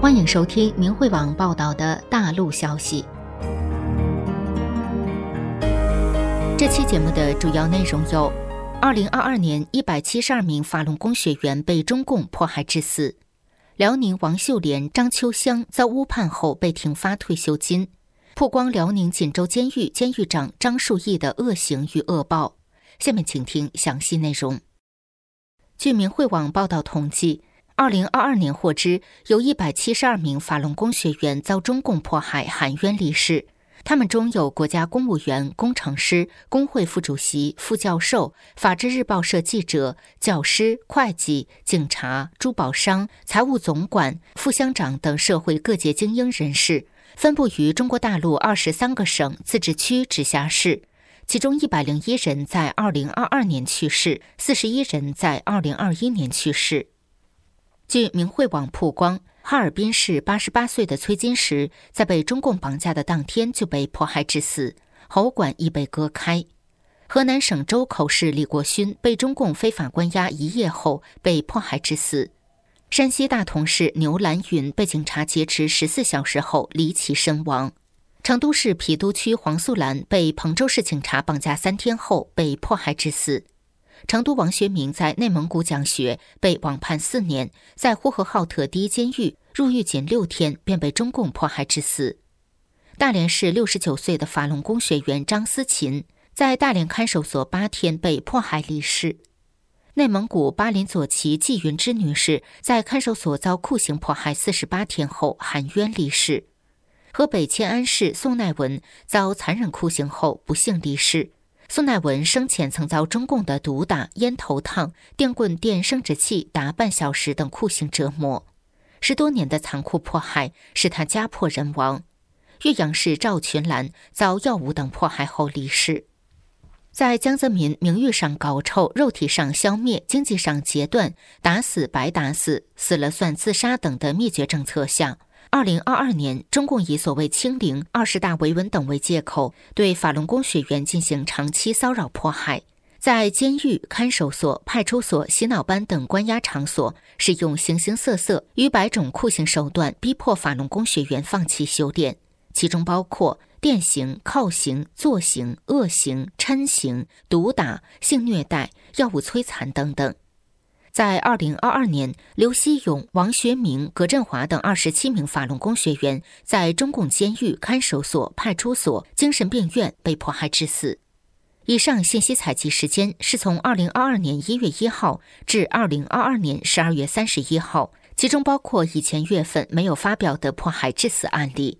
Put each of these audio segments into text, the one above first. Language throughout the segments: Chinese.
欢迎收听明慧网报道的大陆消息。这期节目的主要内容有：2022年172名法轮功学员被中共迫害致死；辽宁王秀莲、张秋香遭误判后被停发退休金；曝光辽宁锦州监狱监狱长张树义的恶行与恶报。下面请听详细内容。据明慧网报道统计，2022年获知有172名法轮功学员遭中共迫害含冤离世，他们中有国家公务员、工程师、工会副主席、副教授、法制日报社记者、教师、会计、警察、珠宝商、财务总管、副乡长等社会各界精英人士，分布于中国大陆23个省、自治区、直辖市。其中101人在2022年去世，41人在2021年去世。据明慧网曝光，哈尔滨市88岁的崔金石在被中共绑架的当天就被迫害致死，喉管亦被割开。河南省周口市李国勋被中共非法关押1夜后被迫害致死。山西大同市牛兰云被警察劫持14小时后离奇身亡。成都市郫都区黄素兰被彭州市警察绑架3天后被迫害致死。成都王学明在内蒙古讲学被网判4年，在呼和浩特第一监狱入狱仅6天便被中共迫害致死。大连市69岁的法轮功学员张思琴在大连看守所8天被迫害离世。内蒙古巴林左旗季云芝女士在看守所遭酷刑迫害48天后含冤离世。河北迁安市宋乃文遭残忍酷刑后不幸离世。宋乃文生前曾遭中共的毒打、烟头烫、电棍电生殖器达半小时等酷刑折磨，10多年的残酷迫害使他家破人亡。岳阳市赵群兰遭药物等迫害后离世。在江泽民名誉上搞臭、肉体上消灭、经济上截断、打死白打死、死了算自杀等的灭绝政策下，2022年，中共以所谓清零、20大维稳等为借口，对法轮功学员进行长期骚扰迫害，在监狱、看守所、派出所、洗脑班等关押场所，使用形形色色逾100种酷刑手段，逼迫法轮功学员放弃修炼，其中包括电刑、铐刑、坐刑、恶刑、抻刑、毒打、性虐待、药物摧残等等。在2022年，刘希勇、王学明、葛振华等27名法轮功学员在中共监狱、看守所、派出所、精神病院被迫害致死。以上信息采集时间是从2022年1月1号至2022年12月31号，其中包括以前月份没有发表的迫害致死案例。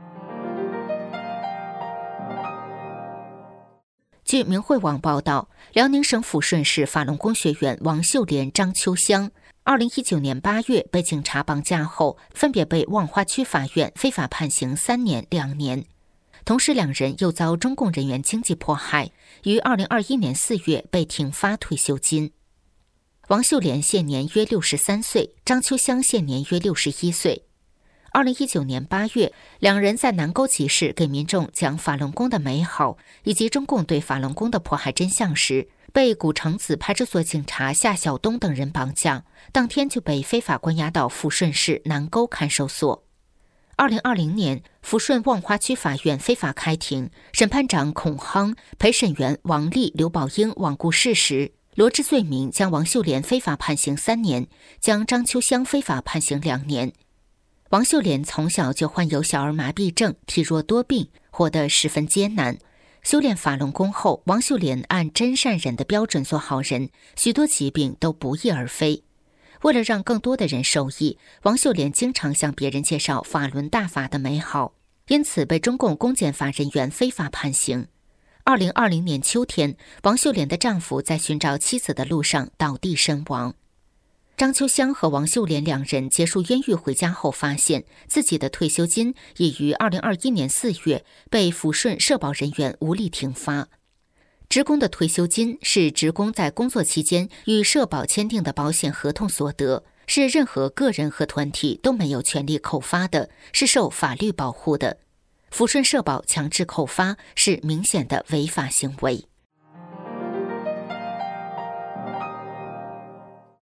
据明慧网报道，辽宁省抚顺市法轮功学员王秀莲、张秋香2019年8月被警察绑架后，分别被望花区法院非法判刑3年、2年。同时2人又遭中共人员经济迫害，于2021年4月被停发退休金。王秀莲现年约63岁，张秋香现年约61岁。2019年8月，2人在南沟集市给民众讲法轮功的美好以及中共对法轮功的迫害真相时，被古城子派出所警察夏晓东等人绑架，当天就被非法关押到抚顺市南沟看守所。2020年，抚顺望花区法院非法开庭，审判长孔夯、陪审员王丽、刘宝英罔顾事实，罗织罪名，将王秀莲非法判刑3年，将张秋香非法判刑2年。王秀莲从小就患有小儿麻痹症，体弱多病，活得十分艰难。修炼法轮功后，王秀莲按真善忍的标准做好人，许多疾病都不翼而飞。为了让更多的人受益，王秀莲经常向别人介绍法轮大法的美好，因此被中共公检法人员非法判刑。2020年秋天，王秀莲的丈夫在寻找妻子的路上倒地身亡。张秋香和王秀莲2人结束冤狱回家后，发现自己的退休金已于2021年4月被抚顺社保人员无力停发。职工的退休金是职工在工作期间与社保签订的保险合同所得，是任何个人和团体都没有权利扣发的，是受法律保护的。抚顺社保强制扣发是明显的违法行为。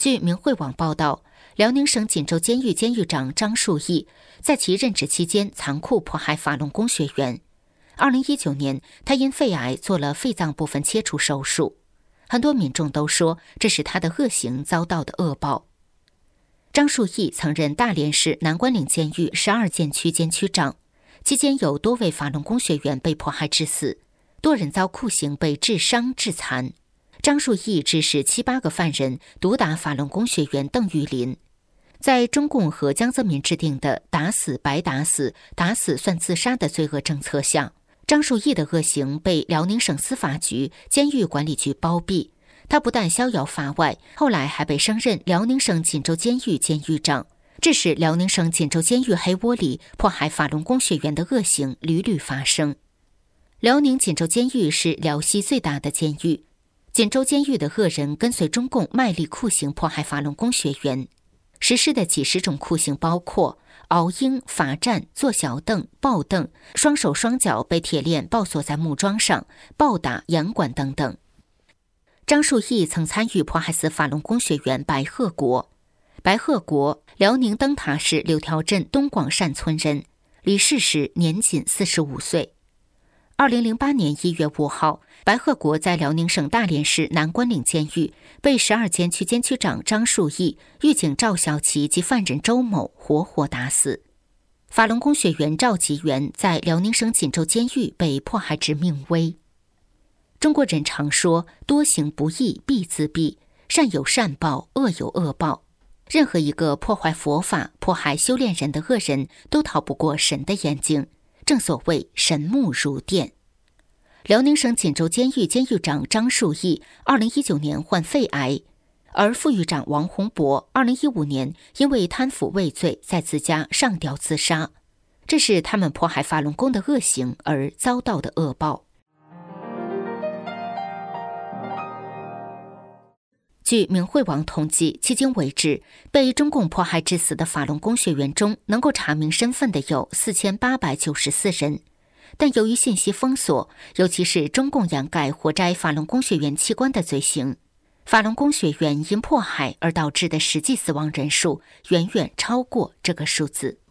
据明慧网报道，辽宁省锦州监狱监狱长张树义在其任职期间残酷迫害法轮功学员。2019年，他因肺癌做了肺脏部分切除手术。很多民众都说，这是他的恶行遭到的恶报。张树义曾任大连市南关岭监狱12监区监区长，期间有多位法轮功学员被迫害致死，多人遭酷刑被致伤致残。张树义指使7、8个犯人毒打法轮功学员邓玉林。在中共和江泽民制定的打死白打死、打死算自杀的罪恶政策下，张树义的恶行被辽宁省司法局监狱管理局包庇。他不但逍遥法外，后来还被升任辽宁省锦州监狱监狱长，致使辽宁省锦州监狱黑窝里迫害法轮功学员的恶行屡屡发生。辽宁锦州监狱是辽西最大的监狱。锦州监狱的恶人跟随中共卖力酷刑迫害法轮功学员，实施的几十种酷刑包括熬鹰、罚站、坐小凳、抱凳、双手双脚被铁链抱锁在木桩上、暴打、严管等等。张树义曾参与迫害死法轮功学员白鹤国。白鹤国，辽宁灯塔市柳条镇东广善村人，离世时年仅45岁。2008年1月5号，白鹤国在辽宁省大连市南关岭监狱被12监区监区长张树义、狱警赵小琪及犯人周某活活打死。法轮功学员赵吉元在辽宁省锦州监狱被迫害至命危。中国人常说，多行不义必自毙，善有善报，恶有恶报。任何一个破坏佛法、迫害修炼人的恶人，都逃不过神的眼睛。正所谓神目如电。辽宁省锦州监狱监狱长张树义2019年患肺癌，而副狱长王洪博2015年因为贪腐畏罪在自家上吊自杀。这是他们迫害法轮功的恶行而遭到的恶报。据明慧网统计，迄今为止，被中共迫害致死的法轮功学员中，能够查明身份的有4894人。但由于信息封锁，尤其是中共掩盖活摘法轮功学员器官的罪行，法轮功学员因迫害而导致的实际死亡人数远远超过这个数字。